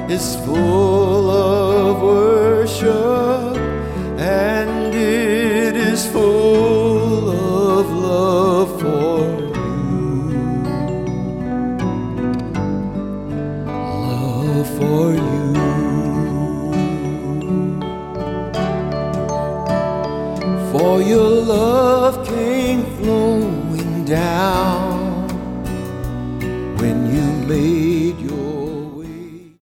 is full of worship, and it is full of love for you. Love for you. For your love